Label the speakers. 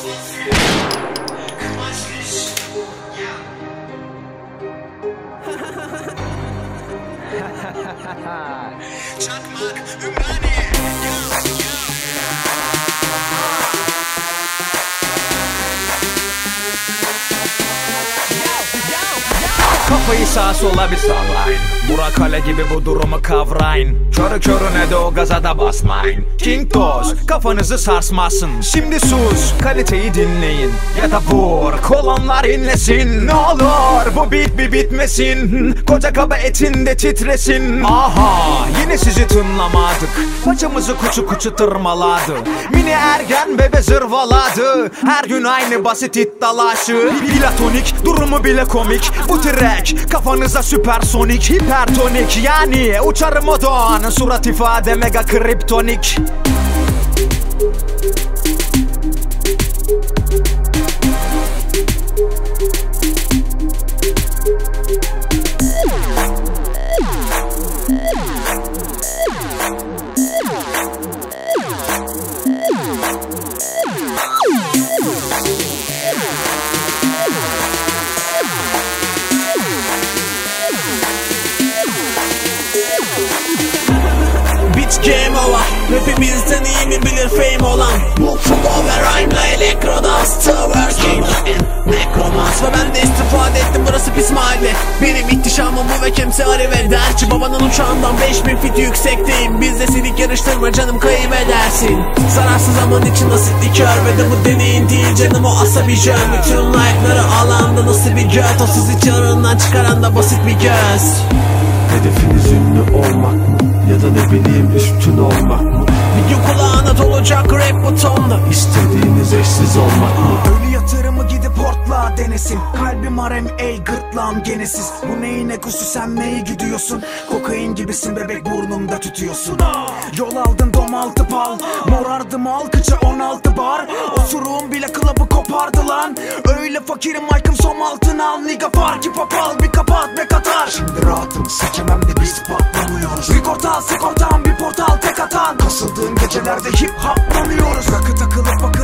Speaker 1: Çakmak, Ümraniye. Kafayı sağa sola bir sallayın. Burak Kale gibi bu durumu kavrayın. Körü körüne de o gaza da basmayın. King Toz kafanızı sarsmasın. Şimdi sus, kaliteyi dinleyin. Ya da vur, kolonlar inlesin. Ne olur bu beat bir bitmesin. Koca kaba etinde titresin. Aha, yine sizi tınlamadık. Paçamızı kuçu kuçu tırmaladı. Mini ergen bebe zırvaladı. Her gün aynı basit iddialaşı. Platonik, durumu bile komik. Bu track kafanıza süpersonik, hipertonik. Yani uçarım odon, surat ifade mega kriptonik.
Speaker 2: Game over. Rapimizden iyi mi bilir fame olan. Bu flow ve rhyme'la elektrodan still working. Necromans ve ben de istifade ettim, burası pis mahalle. Benim ihtişamım bu ve kimse arı ve derçi. Babanın uçağından 5000 fit yüksekteyim. Bizde silik yarıştırma canım, kaybedersin. Zararsız zaman için asitli kör ve de bu deneyin değil canım, o asabi jön. Bütün like'ları alanda nasıl bir göt. O sizi çığırından çıkaran da basit bir göz.
Speaker 3: Hedefiniz ünlü olmak mı? Ya da ne bileyim üstün olmak mı?
Speaker 2: Video kulağına dolacak rap butonda.
Speaker 3: İstediğiniz eşsiz olmak mı?
Speaker 4: Ölü yatırımı gidip portla denesin. Kalbim harem ey gırtlağım genesiz. Bu neyin egosu, sen neyi gidiyorsun? Kokain gibisin bebek, burnumda tütüyorsun. Yol aldın domaltı pal. Morardım alkıça 16 bar. Osuruğum bile klabı kopardı lan. Öyle fakirim Mike'ım som altına al. Niga farkı papal bir kapat be Katar. Şimdi rahatım sekemem de biz patlamıyoruz. Sigorta sigortam bir portal tek atan. Kasıldığın gecelerde hip hoplanıyoruz. Rakı takılıp